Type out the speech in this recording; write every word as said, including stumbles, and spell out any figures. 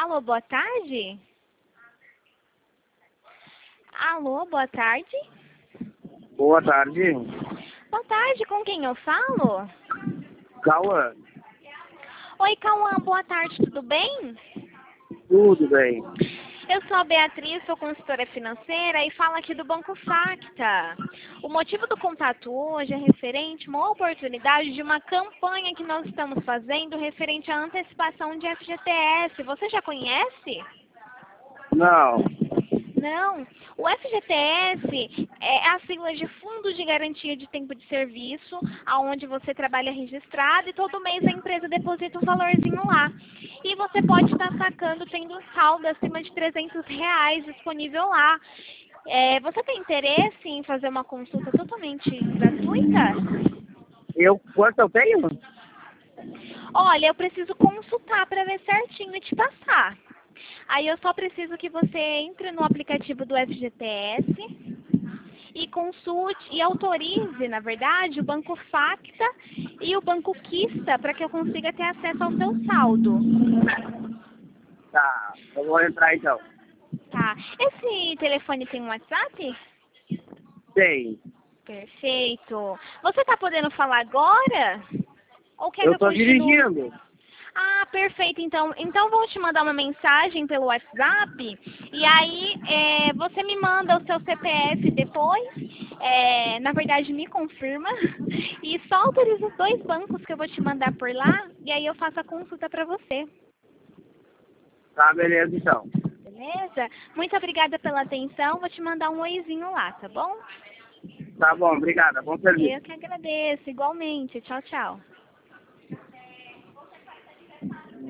Alô, boa tarde? Alô, boa tarde? Boa tarde. Boa tarde, com quem eu falo? Cauã. Oi, Cauã, boa tarde, tudo bem? Tudo bem. Eu sou a Beatriz, sou consultora financeira e falo aqui do Banco Facta. O motivo do contato hoje é referente a uma oportunidade de uma campanha que nós estamos fazendo referente à antecipação de F G T S. Você já conhece? Não. Não. O F G T S é a sigla de Fundo de Garantia de Tempo de Serviço, aonde você trabalha registrado e todo mês a empresa deposita um valorzinho lá. E você pode estar sacando tendo um saldo acima de trezentos reais disponível lá. É, você tem interesse em fazer uma consulta totalmente gratuita? Eu, quanto eu tenho? Olha, eu preciso consultar para ver certinho e te passar. Aí eu só preciso que você entre no aplicativo do F G T S e consulte e autorize, na verdade, o Banco Facta e o Banco Quista para que eu consiga ter acesso ao seu saldo. Tá, eu vou entrar então. Tá. Esse telefone tem um WhatsApp? Tem. Perfeito. Você tá podendo falar agora? Ou quer que Eu eu tô continue? dirigindo. Ah, perfeito. Então, então vou te mandar uma mensagem pelo WhatsApp e aí é, você me manda o seu C P F depois. É, na verdade, me confirma e só autoriza os dois bancos que eu vou te mandar por lá e aí eu faço a consulta para você. Tá, beleza então. Beleza? Muito obrigada pela atenção. Vou te mandar um oizinho lá, tá bom? Tá bom, obrigada. Bom serviço. Eu que agradeço. Igualmente. Tchau, tchau.